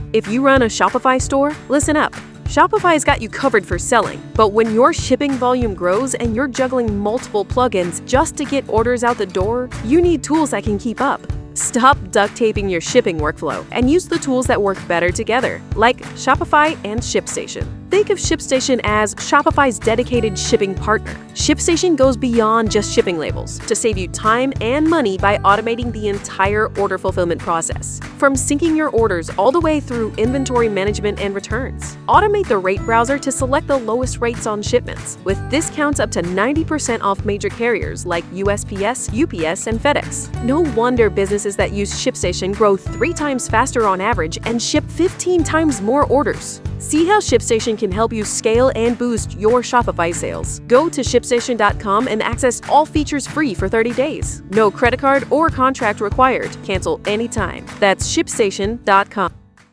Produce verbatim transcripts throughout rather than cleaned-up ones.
If you run a Shopify store, listen up. Shopify's got you covered for selling, but when your shipping volume grows and you're juggling multiple plugins just to get orders out the door, you need tools that can keep up. Stop duct taping your shipping workflow and use the tools that work better together, like Shopify and ShipStation. Think of ShipStation as Shopify's dedicated shipping partner. ShipStation goes beyond just shipping labels to save you time and money by automating the entire order fulfillment process, from syncing your orders all the way through inventory management and returns. Automate the rate browser to select the lowest rates on shipments, with discounts up to ninety percent off major carriers like U S P S, U P S, and FedEx. No wonder businesses that use ShipStation grow three times faster on average and ship fifteen times more orders. See how ShipStation can help you scale and boost your Shopify sales. Go to ship station dot com and access all features free for thirty days. No credit card or contract required. Cancel anytime. That's ship station dot com.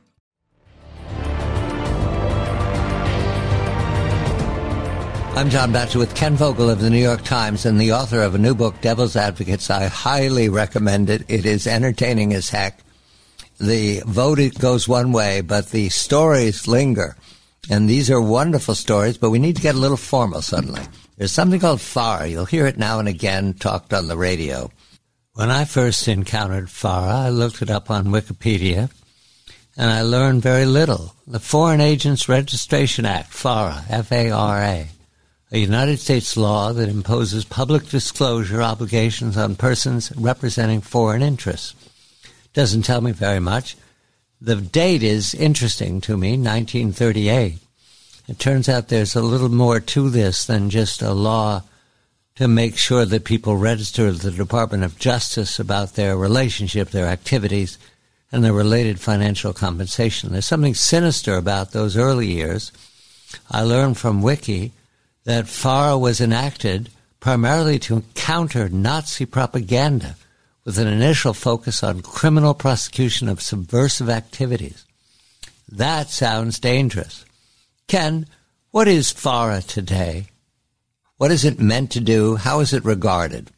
I'm John Batchelor with Ken Vogel of the New York Times and the author of a new book, Devil's Advocates. I highly recommend it. It is entertaining as heck. The vote goes one way, but the stories linger. And these are wonderful stories, but we need to get a little formal suddenly. There's something called FARA. You'll hear it now and again talked on the radio. When I first encountered FARA, I looked it up on Wikipedia, and I learned very little. The Foreign Agents Registration Act, FARA, F A R A, a United States law that imposes public disclosure obligations on persons representing foreign interests. Doesn't tell me very much. The date is interesting to me, nineteen thirty-eight. It turns out there's a little more to this than just a law to make sure that people register with the Department of Justice about their relationship, their activities, and their related financial compensation. There's something sinister about those early years. I learned from Wiki that FARA was enacted primarily to counter Nazi propaganda, with an initial focus on criminal prosecution of subversive activities. That sounds dangerous. Ken, what is FARA today? What is it meant to do? How is it regarded?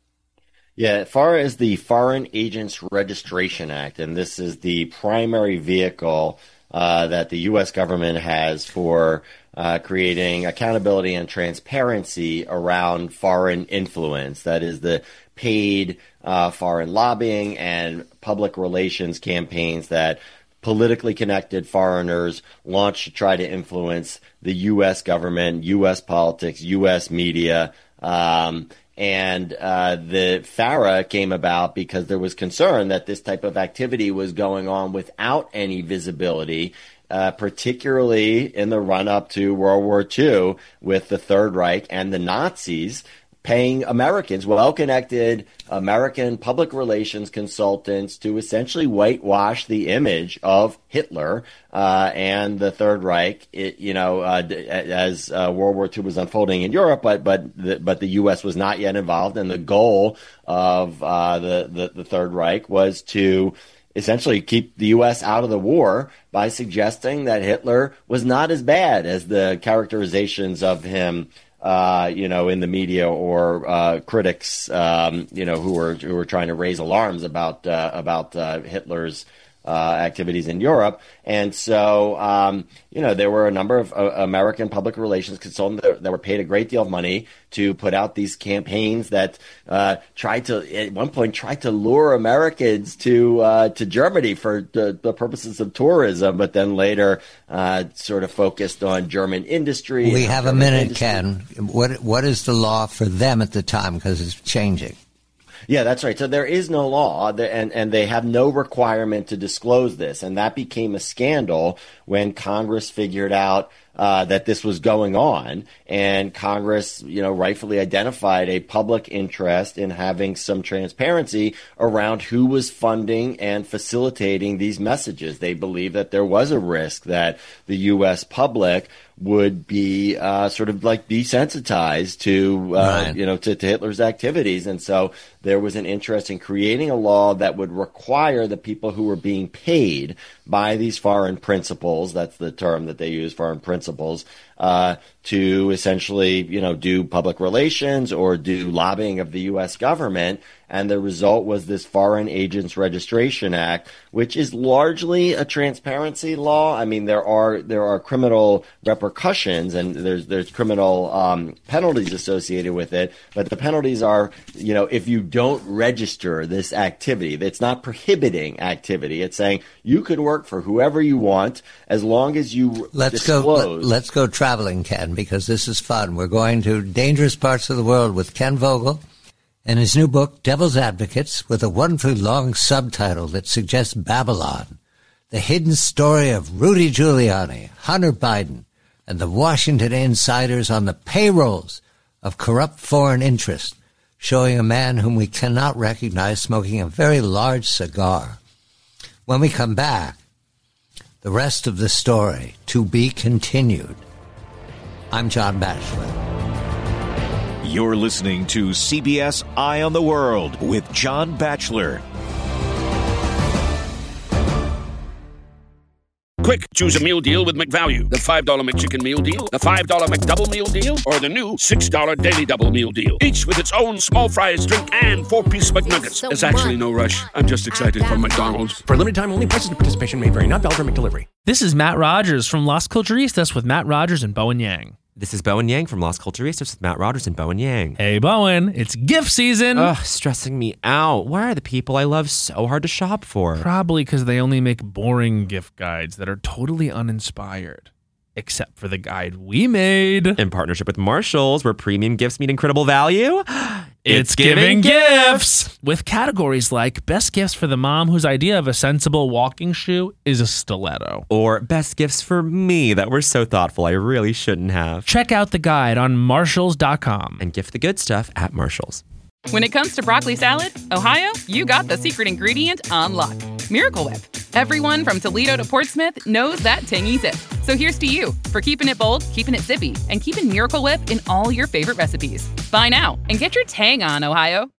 Yeah, FARA is the Foreign Agents Registration Act, and this is the primary vehicle uh, that the U S government has for uh, creating accountability and transparency around foreign influence. That is the paid uh, foreign lobbying and public relations campaigns that politically connected foreigners launch to try to influence the U S government, U S politics, U S media. Um, and uh, the FARA came about because there was concern that this type of activity was going on without any visibility, uh, particularly in the run-up to World War Two with the Third Reich and the Nazis paying Americans, well-connected American public relations consultants to essentially whitewash the image of Hitler uh, and the Third Reich, it, you know, uh, as uh, World War Two was unfolding in Europe, but but the, but the U S was not yet involved, and the goal of uh, the, the the Third Reich was to essentially keep the U S out of the war by suggesting that Hitler was not as bad as the characterizations of him Uh, you know, in the media or uh, critics, um, you know, who were who were trying to raise alarms about uh, about uh, Hitler's uh, activities in Europe. And so, um, you know, there were a number of uh, American public relations consultants that, that were paid a great deal of money to put out these campaigns that uh, tried to, at one point, tried to lure Americans to uh, to Germany for the, the purposes of tourism, but then later uh, sort of focused on German industry. We have a German minute, industry. Ken. What what is the law for them at the time? Because it's changing. Yeah, that's right. So there is no law, and, and they have no requirement to disclose this. And that became a scandal when Congress figured out uh, that this was going on. And Congress, you know, rightfully identified a public interest in having some transparency around who was funding and facilitating these messages. They believed that there was a risk that the U S public would be uh, sort of like desensitized to, uh, right. you know, to, to Hitler's activities. And so there was an interest in creating a law that would require the people who were being paid by these foreign principals, that's the term that they use, foreign principals, uh, to essentially, you know, do public relations or do lobbying of the U S government And the result was this Foreign Agents Registration Act, which is largely a transparency law. I mean, there are there are criminal repercussions and there's there's criminal um, penalties associated with it. But the penalties are, you know, if you don't register this activity, it's not prohibiting activity. It's saying you could work for whoever you want as long as you let's disclose. Go, let, let's go traveling, Ken, because this is fun. We're going to dangerous parts of the world with Ken Vogel and his new book, Devil's Advocates, with a wonderfully long subtitle that suggests Babylon, the hidden story of Rudy Giuliani, Hunter Biden, and the Washington insiders on the payrolls of corrupt foreign interests, showing a man whom we cannot recognize smoking a very large cigar. When we come back, the rest of the story to be continued. I'm John Batchelor. You're listening to C B S Eye on the World with John Batchelor. Quick, choose a meal deal with McValue. The five dollar McChicken meal deal, the five dollar McDouble meal deal, or the new six dollar Daily Double meal deal. Each with its own small fries, drink, and four-piece McNuggets. There's actually no rush. I'm just excited for McDonald's. For limited time only, prices and participation may vary. Not valid for McDelivery. This is Matt Rogers from Las Culturistas with Matt Rogers and Bowen Yang. This is Bowen Yang from Las Culturistas with Matt Rogers and Bowen Yang. Hey, Bowen, it's gift season. Ugh, stressing me out. Why are the people I love so hard to shop for? Probably because they only make boring gift guides that are totally uninspired. Except for the guide we made. In partnership with Marshalls, where premium gifts meet incredible value. It's, it's giving, giving gifts! With categories like best gifts for the mom whose idea of a sensible walking shoe is a stiletto. Or best gifts for me that were so thoughtful I really shouldn't have. Check out the guide on Marshalls dot com. And gift the good stuff at Marshalls. When it comes to broccoli salad, Ohio, you got the secret ingredient on lock. Miracle Whip. Everyone from Toledo to Portsmouth knows that tangy zip. So here's to you for keeping it bold, keeping it zippy, and keeping Miracle Whip in all your favorite recipes. Buy now and get your tang on, Ohio.